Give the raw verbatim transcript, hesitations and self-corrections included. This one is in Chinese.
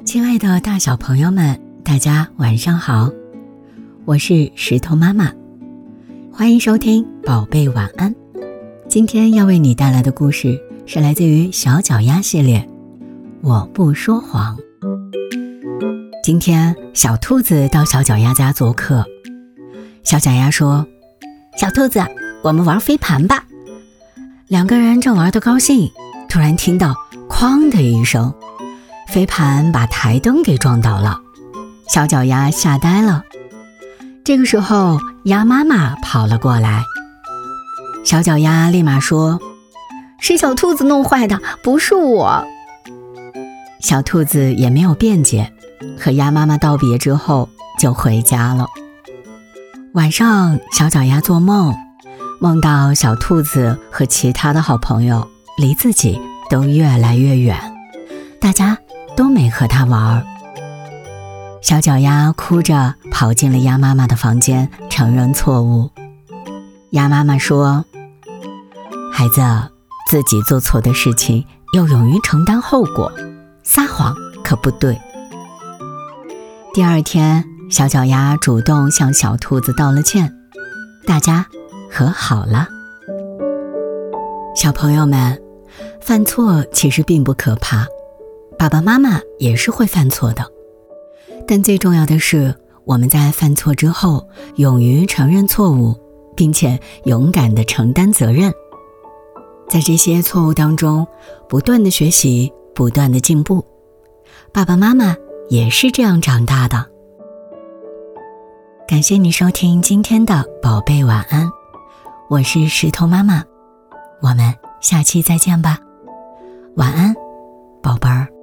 亲爱的大小朋友们，大家晚上好，我是石头妈妈，欢迎收听宝贝晚安。今天要为你带来的故事是来自于小脚丫系列，我不说谎。今天小兔子到小脚丫家做客，小脚丫说：小兔子，我们玩飞盘吧。两个人正玩得高兴，突然听到哐的一声，飞盘把台灯给撞倒了，小脚丫吓呆了。这个时候鸭妈妈跑了过来，小脚丫立马说：是小兔子弄坏的，不是我。小兔子也没有辩解，和鸭妈妈道别之后就回家了。晚上小脚丫做梦，梦到小兔子和其他的好朋友离自己都越来越远，大家都没和他玩。小脚丫哭着跑进了鸭妈妈的房间，承认错误。鸭妈妈说：孩子，自己做错的事情要勇于承担后果，撒谎可不对。第二天，小脚丫主动向小兔子道了歉，大家和好了。小朋友们，犯错其实并不可怕，爸爸妈妈也是会犯错的，但最重要的是我们在犯错之后勇于承认错误，并且勇敢地承担责任，在这些错误当中不断地学习，不断地进步。爸爸妈妈也是这样长大的。感谢你收听今天的宝贝晚安，我是石头妈妈，我们下期再见吧。晚安，宝贝儿。